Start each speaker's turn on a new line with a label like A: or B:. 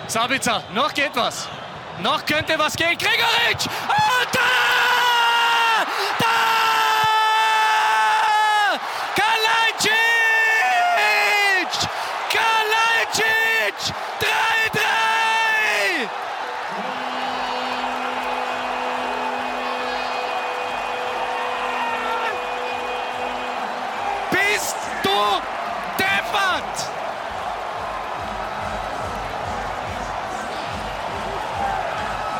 A: Sabitzer, noch geht was. Noch könnte was gehen. Gregoritsch! Und da! Da! Kalajdzic! Kalajdzic! 3-3! Bist du deppert?